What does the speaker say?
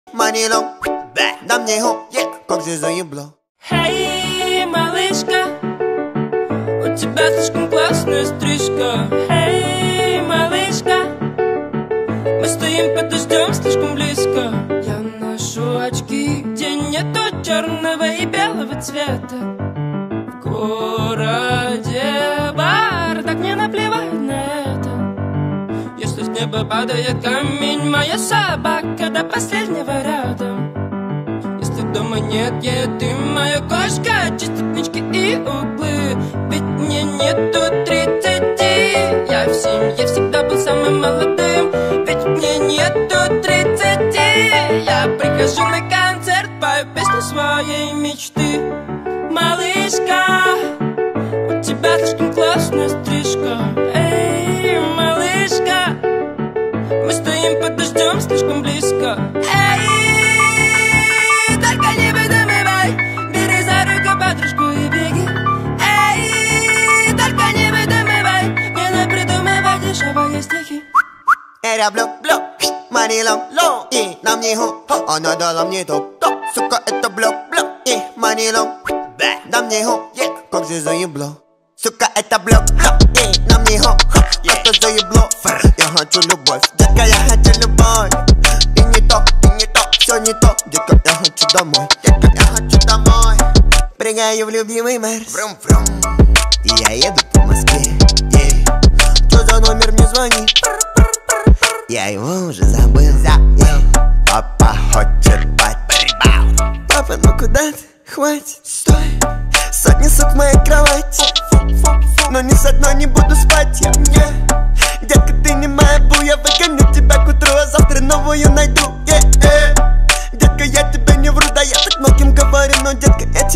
манилон, дам мне его, как же заебло. Эй, малышка, у тебя слишком классная стрижка. Эй, малышка, мы стоим под дождем слишком близко. Я ношу очки, где нету черного и белого цвета. В городе бардак, мне наплевать на это. Если с неба падает камень, моя собака до последнего рядом. Если дома нет еды, моя кошка чистит нычки и углы. Ведь мне нету 30, я в семье всегда был самым молодым. Ведь мне нету 30, я прихожу на концерт, пою песню своей мечты. Малышка, у тебя слишком классная стрижка. Эй, малышка, мы стоим под дождем слишком близко. Эй, только не выдумывай, бери за руку подружку и беги. Эй, только не выдумывай, не напридумывай дешевые стихи. Era блок, манилон, и на мне его, она дала мне топ. Сука, это блок, и манилон, дам мне его, как же заебло. Сука, это блок, и на мне его, это заебло. Я хочу любовь, детка, я хочу любовь. И не то, все не то. Детка, я хочу домой, Прыгаю в любимый Мерс, и я еду по Москве. Что за номер мне звонит? Я его уже забыл. Папа хочет бать. Папа, ну куда ты? Хватит, стой. Сотни сук в моей кровати, но ни с одной не буду спать я. Детка, ты не моя бу, я выгоню тебя к утру, а завтра новую найду. Детка, я тебе не вру, да я так многим говорю, но детка, это